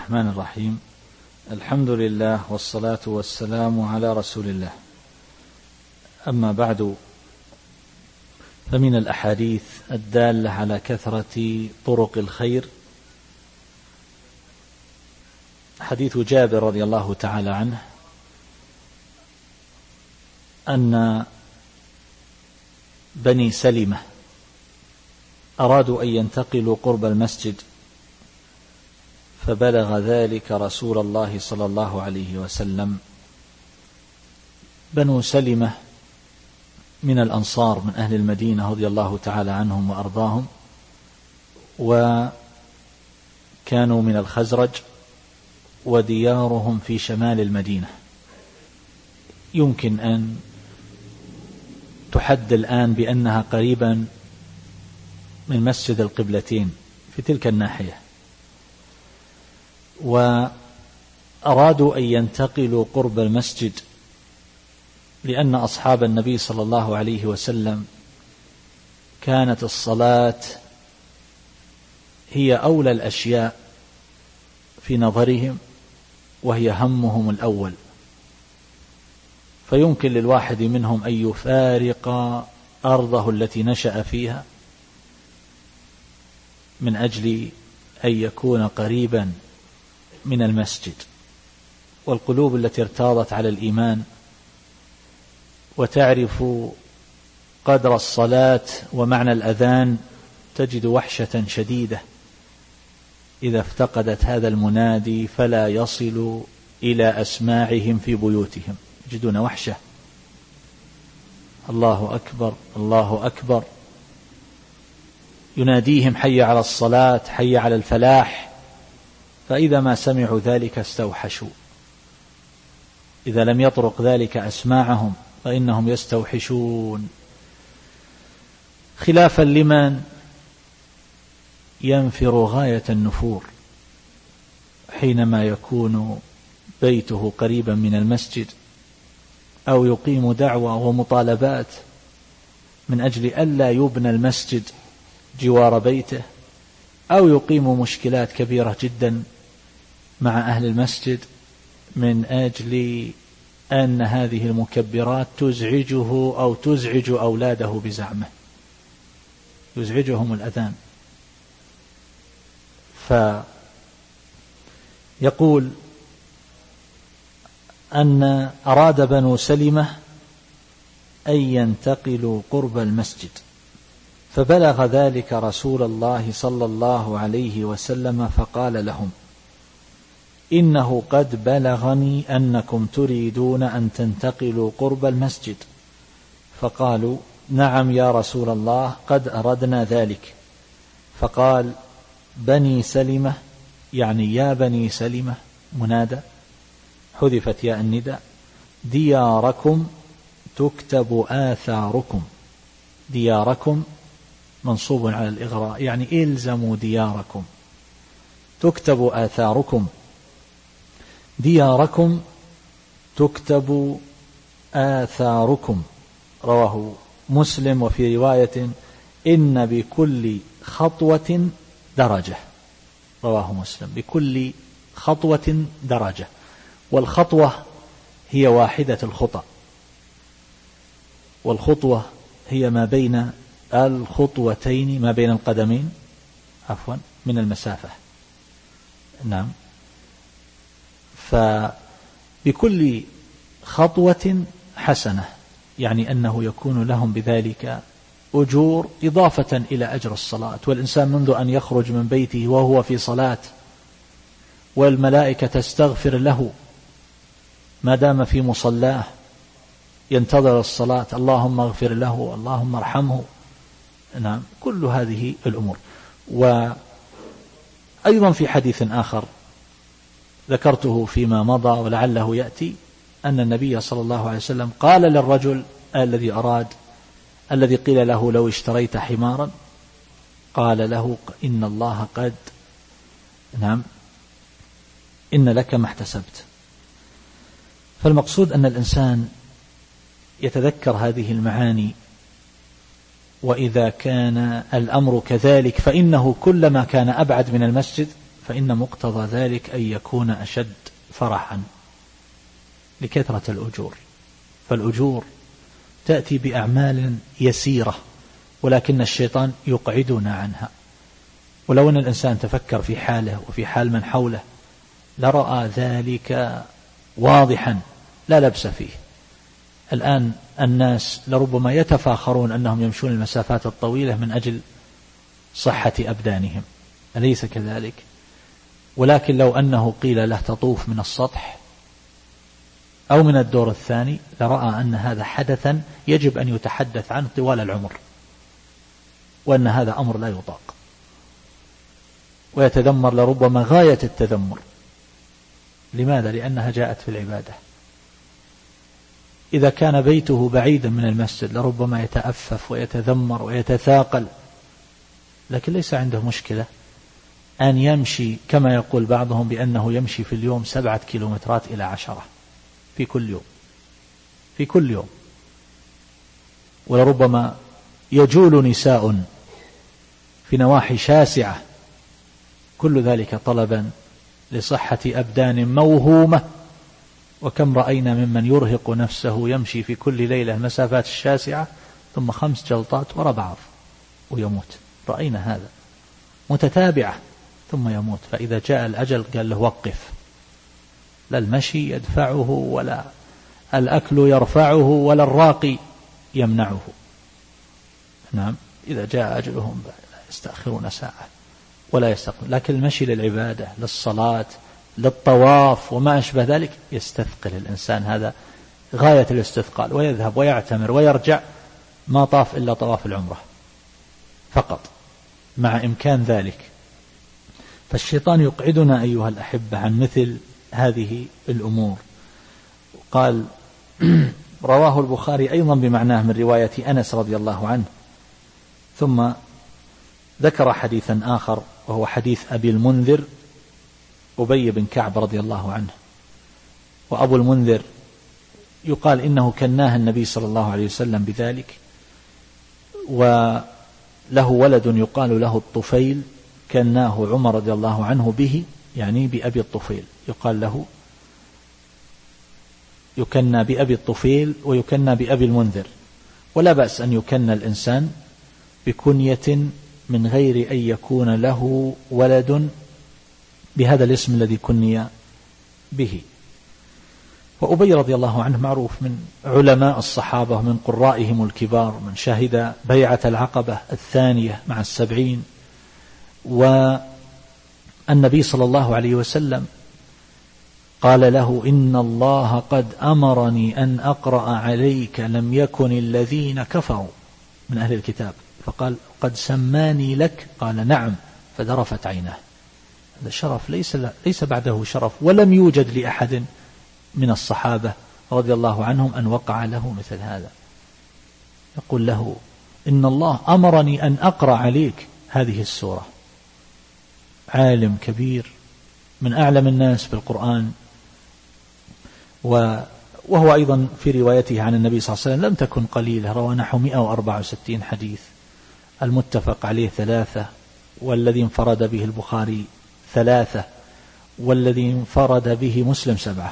الرحمن الرحيم. الحمد لله والصلاة والسلام على رسول الله. أما بعد، فمن الأحاديث الدالة على كثرة طرق الخير حديث جابر رضي الله تعالى عنه أن بني سلمة أرادوا أن ينتقلوا قرب المسجد، فبلغ ذلك رسول الله صلى الله عليه وسلم. بنو سلمة من الأنصار من أهل المدينة رضي الله تعالى عنهم وأرضاهم، وكانوا من الخزرج، وديارهم في شمال المدينة. يمكن أن تحد الآن بأنها قريبا من مسجد القبلتين في تلك الناحية، وأرادوا أن ينتقلوا قرب المسجد لأن أصحاب النبي صلى الله عليه وسلم كانت الصلاة هي أولى الأشياء في نظرهم، وهي همهم الأول، فيمكن للواحد منهم أن يفارق أرضه التي نشأ فيها من أجل أن يكون قريبا من المسجد. والقلوب التي ارتاضت على الإيمان وتعرف قدر الصلاة ومعنى الأذان تجد وحشة شديدة إذا افتقدت هذا المنادي، فلا يصل إلى أسماعهم في بيوتهم، يجدون وحشة. الله أكبر الله أكبر، يناديهم حي على الصلاة حي على الفلاح، فإذا ما سمعوا ذلك استوحشوا. إذا لم يطرق ذلك أسماعهم فإنهم يستوحشون، خلافا لمن ينفر غاية النفور حينما يكون بيته قريبا من المسجد، أو يقيم دعوة ومطالبات من أجل ألا يبنى المسجد جوار بيته، أو يقيم مشكلات كبيرة جدا مع أهل المسجد من أجل أن هذه المكبرات تزعجه أو تزعج أولاده بزعمه، يزعجهم الأذان. فيقول أن أراد بنو سلمة أن ينتقلوا قرب المسجد، فبلغ ذلك رسول الله صلى الله عليه وسلم فقال لهم: إنه قد بلغني أنكم تريدون أن تنتقلوا قرب المسجد. فقالوا: نعم يا رسول الله، قد أردنا ذلك. فقال: بني سلمة، يعني يا بني سلمة منادى، حذفت ياء النداء، دياركم تكتب آثاركم. دياركم منصوب على الإغراء، يعني إلزموا دياركم، تكتب آثاركم. دياركم تكتب آثاركم، رواه مسلم. وفي رواية: إن بكل خطوة درجة، رواه مسلم. بكل خطوة درجة، والخطوة هي واحدة الخطى، والخطوة هي ما بين الخطوتين، ما بين القدمين عفوا من المسافة. نعم. فبكل خطوة حسنة، يعني أنه يكون لهم بذلك أجور إضافة إلى أجر الصلاة. والإنسان منذ أن يخرج من بيته وهو في صلاة، والملائكة تستغفر له ما دام في مصلاه ينتظر الصلاة، اللهم اغفر له اللهم ارحمه. نعم، كل هذه الأمور. وأيضا في حديث آخر ذكرته فيما مضى ولعله يأتي، أن النبي صلى الله عليه وسلم قال للرجل الذي قيل له: لو اشتريت حمارا، قال له: إن الله قد نعم إن لك ما احتسبت. فالمقصود أن الإنسان يتذكر هذه المعاني، وإذا كان الأمر كذلك فإنه كلما كان أبعد من المسجد فإن مقتضى ذلك أن يكون أشد فرحا لكثرة الأجور، فالأجور تأتي بأعمال يسيرة ولكن الشيطان يقعدنا عنها. ولو أن الإنسان تفكر في حاله وفي حال من حوله لرأى ذلك واضحا لا لبس فيه. الآن الناس لربما يتفاخرون أنهم يمشون المسافات الطويلة من أجل صحة أبدانهم، أليس كذلك؟ ولكن لو أنه قيل له تطوف من السطح أو من الدور الثاني لرأى أن هذا حدثا يجب أن يتحدث عنه طوال العمر، وأن هذا أمر لا يطاق، ويتذمر لربما غاية التذمر. لماذا؟ لأنها جاءت في العبادة. إذا كان بيته بعيدا من المسجد لربما يتأفف ويتذمر ويتثاقل، لكن ليس عنده مشكلة أن يمشي كما يقول بعضهم بأنه يمشي في اليوم 7 كيلومترات إلى 10 في كل يوم، في كل يوم. ولربما يجول نساء في نواحي شاسعة، كل ذلك طلبا لصحة أبدان موهومة. وكم رأينا ممن يرهق نفسه يمشي في كل ليلة المسافات الشاسعة ثم 5 جلطات وراء بعض ويموت، رأينا هذا متتابعة ثم يموت. فإذا جاء الأجل قال له وقف، لا المشي يدفعه ولا الأكل يرفعه ولا الراقي يمنعه. نعم، إذا جاء أجلهم لا يستأخرون ساعة ولا يستقبل. لكن المشي للعبادة، للصلاة، للطواف وما أشبه ذلك يستثقل الإنسان، هذا غاية الاستثقال، ويذهب ويعتمر ويرجع ما طاف إلا طواف العمرة فقط مع إمكان ذلك. فالشيطان يقعدنا أيها الأحبة عن مثل هذه الأمور. قال رواه البخاري أيضا بمعناه من رواية أنس رضي الله عنه. ثم ذكر حديثا آخر وهو حديث أبي المنذر أبي بن كعب رضي الله عنه. وأبو المنذر يقال إنه كناه النبي صلى الله عليه وسلم بذلك، وله ولد يقال له الطفيل، كناه عمر رضي الله عنه به، يعني بأبي الطفيل، يقال له يكنى بأبي الطفيل ويكنى بأبي المنذر. ولا بأس أن يكنى الإنسان بكنية من غير أن يكون له ولد بهذا الاسم الذي كني به. وأبي رضي الله عنه معروف من علماء الصحابة ومن قرائهم الكبار، من شهد بيعة العقبة الثانية مع 70. والنبي صلى الله عليه وسلم قال له إن الله قد أمرني أن أقرأ عليك لم يكن الذين كفروا من أهل الكتاب، فقال قد سماني لك، قال نعم، فذرفت عيناه. هذا شرف ليس بعده شرف، ولم يوجد لأحد من الصحابة رضي الله عنهم أن وقع له مثل هذا. يقول له إن الله أمرني أن أقرأ عليك هذه السورة. عالم كبير من أعلم الناس بالقرآن، وهو أيضا في روايته عن النبي صلى الله عليه وسلم لم تكن قليلة، روى نحو 164 حديث، المتفق عليه 3، والذي انفرد به البخاري 3، والذي انفرد به مسلم 7.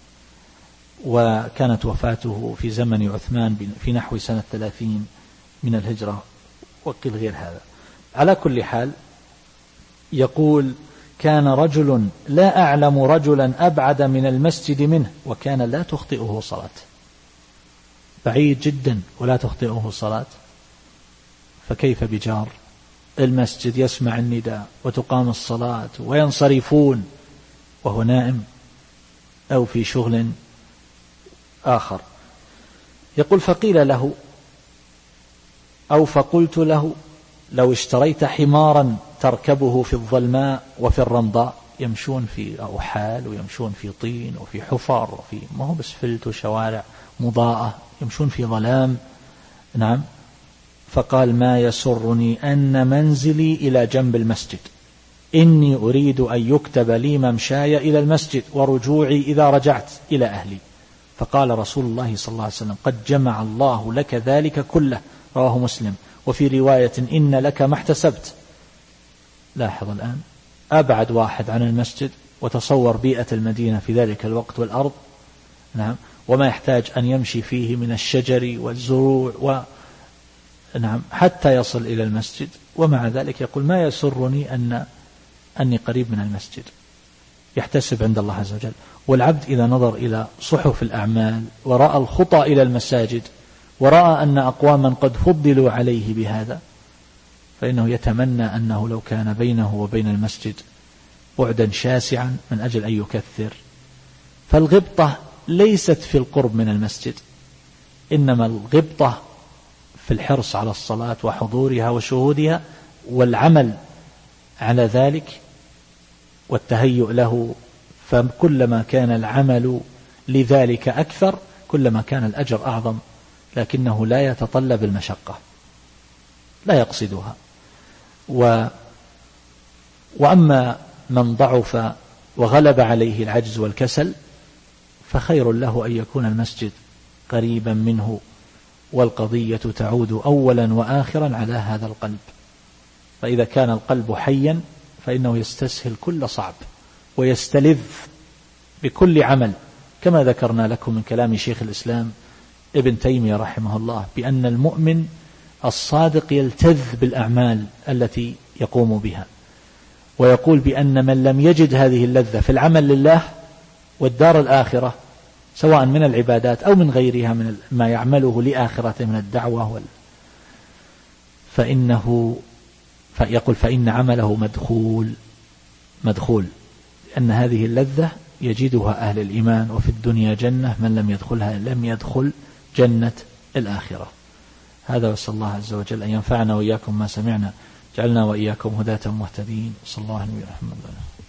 وكانت وفاته في زمن عثمان في نحو سنة 30 من الهجرة، وقيل غير هذا. على كل حال يقول كان رجل لا أعلم رجلا أبعد من المسجد منه وكان لا تخطئه صلاة، بعيد جدا ولا تخطئه صلاة، فكيف بجار المسجد يسمع النداء وتقام الصلاة وينصرفون وهو نائم أو في شغل آخر. يقول فقيل له أو فقلت له لو اشتريت حمارا تركبه في الظلماء وفي الرمضاء، يمشون في أوحال ويمشون في طين وفي حفر وفي ما هو بسفلت وشوارع مضاءة، يمشون في ظلام. نعم. فقال ما يسرني أن منزلي إلى جنب المسجد، إني أريد أن يكتب لي ممشاي إلى المسجد ورجوعي إذا رجعت إلى أهلي. فقال رسول الله صلى الله عليه وسلم قد جمع الله لك ذلك كله، رواه مسلم. وفي رواية إن لك ما احتسبت. لاحظ الآن أبعد واحد عن المسجد، وتصور بيئة المدينة في ذلك الوقت والأرض، نعم، وما يحتاج أن يمشي فيه من الشجر والزروع نعم حتى يصل إلى المسجد، ومع ذلك يقول ما يسرني أني قريب من المسجد، يحتسب عند الله عز وجل. والعبد إذا نظر إلى صحف الأعمال ورأى الخطى إلى المساجد ورأى أن أقواما قد فضلوا عليه بهذا، فإنه يتمنى أنه لو كان بينه وبين المسجد بعدا شاسعا من أجل أن يكثر. فالغبطة ليست في القرب من المسجد، إنما الغبطة في الحرص على الصلاة وحضورها وشهودها والعمل على ذلك والتهيؤ له. فكلما كان العمل لذلك أكثر كلما كان الأجر أعظم، لكنه لا يتطلب المشقة، لا يقصدها. وأما من ضعف وغلب عليه العجز والكسل فخير له أن يكون المسجد قريبا منه، والقضية تعود أولا وآخرا على هذا القلب. فإذا كان القلب حيا فإنه يستسهل كل صعب ويستلذ بكل عمل، كما ذكرنا لكم من كلام شيخ الإسلام ابن تيمية رحمه الله بأن المؤمن الصادق يلتذ بالأعمال التي يقوم بها، ويقول بأن من لم يجد هذه اللذة في العمل لله والدار الآخرة سواء من العبادات أو من غيرها من ما يعمله لآخرته من الدعوة فيقول فإن عمله مدخول، لأن هذه اللذة يجدها أهل الإيمان، وفي الدنيا جنة من لم يدخلها لم يدخل جنة الآخرة. هذا، وصلى الله عز وجل أن ينفعنا وإياكم ما سمعنا، جعلنا وإياكم هداة مهتدين. صلى الله عليه وسلم.